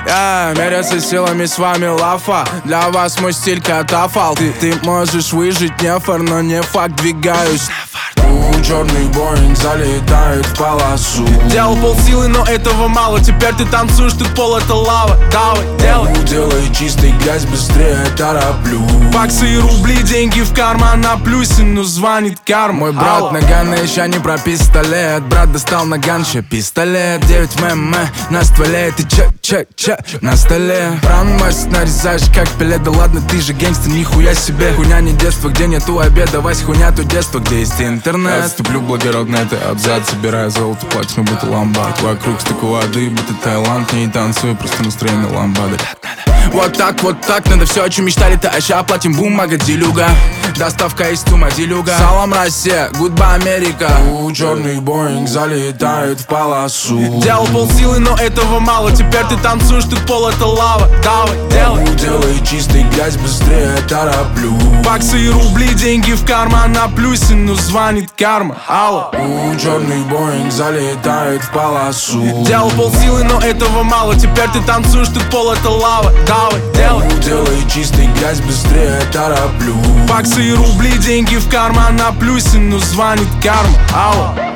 Меряться силами с вами лафа. Для вас мой стиль катафалк. Ты можешь выжить нефар, но не факт, двигаюсь. Черный Боинг залетает в полосу. Делал полсилы, но этого мало. Теперь ты танцуешь, тут пол это лава. Давай, делай. Делай чистый грязь, быстрее тороплю. Баксы и рубли, деньги в карман на плюсе, но звонит карма. Мой брат Наган еще не про пистолет. Брат достал Наган, ще пистолет. 9 мм на стволе, ты чек на столе. Промость нарезаешь как пиле. Да ладно, ты же гангстер, нихуя себе. Хуйня не детство, где нету обеда. Вась, хуйня то детство, где есть интернет. Вступлю благородно, это абзац. Собираю золото, платину, будто ломбард. Вокруг стыку воды, будто Таиланд. Не танцую, просто настроение ламбады. Вот так, надо все, о чем мечтали-то. А ща платим, бумага, делюга. Доставка из Тума, делюга. Салам, Россия, гудба, Америка. Черный Боинг залетает в полосу. Делал полсилы, но этого мало. Теперь ты танцуешь, тут пол это лава. Давай, делай. Делай чистый грязь, быстрее тороплю. Баксы и рубли, деньги в карман на плюсе, но звонит карма. Алло. Черный Боинг залетает в полосу. Делал полсилы, но этого мало. Теперь ты танцуешь, тут пол это лава. Давай, делай. Делай чистый грязь, быстрее тороплю. Баксы и рубли, деньги в карман на плюсе, но звонит карма. Алло.